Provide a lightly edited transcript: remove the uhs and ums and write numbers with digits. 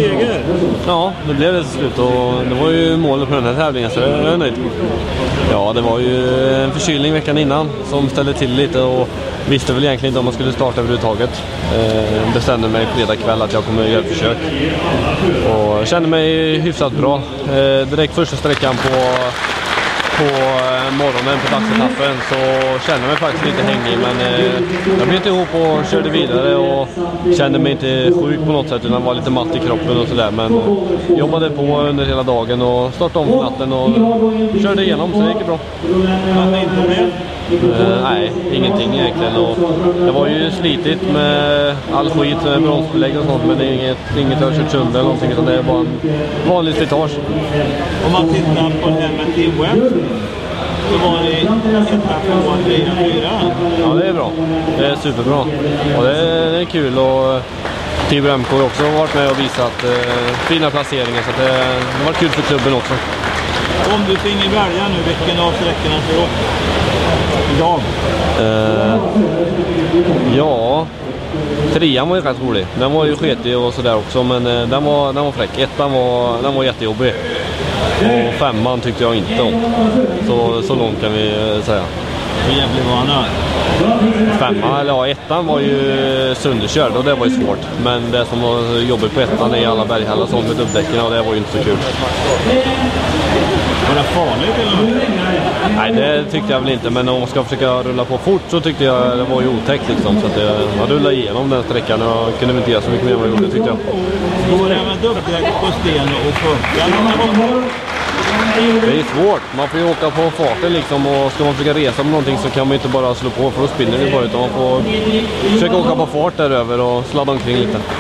seger. Ja, det blev det till slut och det var ju målet på den här tävlingen så jag är nöjd. Ja, det var ju en förkylning veckan innan som ställde till lite och visste väl egentligen inte om man skulle starta överhuvudtaget. Bestämde mig fredag kväll att jag kommer göra ett försök och kände mig hyfsat bra. Direkt första sträckan på morgonen på dagsetappen så kände jag mig faktiskt lite hängig, men jag bet ihop och körde vidare och kände mig inte sjuk på något sätt utan var lite matt i kroppen och sådär, men jobbade på under hela dagen och startade om på natten och körde igenom så det gick bra. Hade inte med? Nej, ingenting egentligen och det var ju slitigt med all skit, med bromsbelägg och sånt, men det är inget jag har kört sönder eller någonting utan det är bara en vanlig slitage. Om man tittar på det här med Team Web så var det 1, 2, 3, 4. Ja, det är bra. Det är superbra. Och det är kul och Team MK har också varit med och visat fina placeringar så det har varit kul för klubben också. Om du finge välja nu, vilken av sträckorna ska du åka? Idag? Ja, 3:an var ju rätt rolig. Den var ju sketig och sådär också, men den var fräck. 1:an var jättejobbig. Och 5:an tyckte jag inte om. Så långt kan vi säga. Hur jävligt var han då? 5:an, eller ja, 1:an var ju sönderkörd och det var ju svårt. Men det som var jobbigt på 1:an är alla berghällar och sånt med dubbdäcken och det var ju inte så kul. Var det farligt eller? Nej, det tyckte jag väl inte, men om man ska försöka rulla på fort så tyckte jag det var ju otäckt liksom, så att jag rullade igenom den sträckan och jag kunde inte göra så mycket mer än vad jag gjorde, tyckte jag. Går det med dubbdäck på sten och funka? Det är svårt, man får ju åka på farten liksom och ska man försöka resa med någonting så kan man inte bara slå på för då spinner det bara, utan man får försöka åka på fart där över och sladda omkring lite.